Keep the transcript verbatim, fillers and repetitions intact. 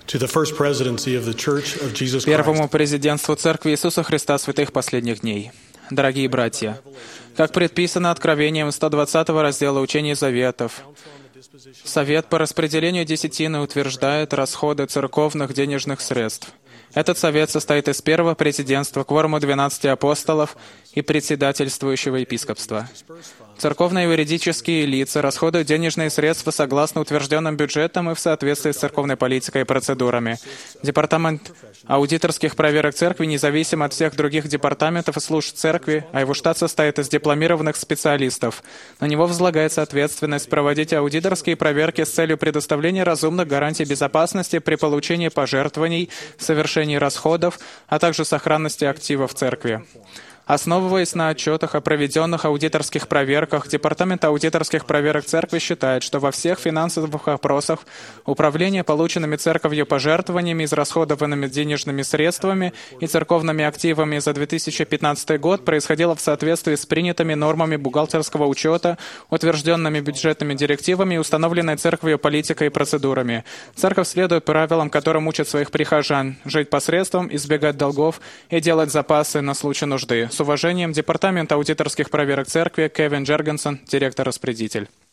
To the first presidency of the Church of Jesus Christ. Первому президентству Церкви Иисуса Христа святых последних дней. Дорогие братья, как предписано Откровением сто двадцатого раздела Учения Заветов, Совет по распределению десятины утверждает расходы церковных денежных средств. Этот совет состоит из первого президентства, кворума двенадцати апостолов и председательствующего епископства. Церковные юридические лица расходуют денежные средства согласно утвержденным бюджетам и в соответствии с церковной политикой и процедурами. Департамент аудиторских проверок церкви независим от всех других департаментов и служб церкви, а его штат состоит из дипломированных специалистов. На него возлагается ответственность проводить аудиторские проверки с целью предоставления разумных гарантий безопасности при получении пожертвований, совершении расходов, а также сохранности активов церкви. Основываясь на отчетах о проведенных аудиторских проверках, Департамент аудиторских проверок Церкви считает, что во всех финансовых вопросах управление полученными Церковью пожертвованиями, израсходованными денежными средствами и церковными активами за две тысячи пятнадцатый год происходило в соответствии с принятыми нормами бухгалтерского учета, утвержденными бюджетными директивами и установленной Церковью политикой и процедурами. Церковь следует правилам, которым учат своих прихожан: жить посредством, избегать долгов и делать запасы на случай нужды. С уважением, Департамент аудиторских проверок Церкви, Кевин Джергенсон, директор-распорядитель.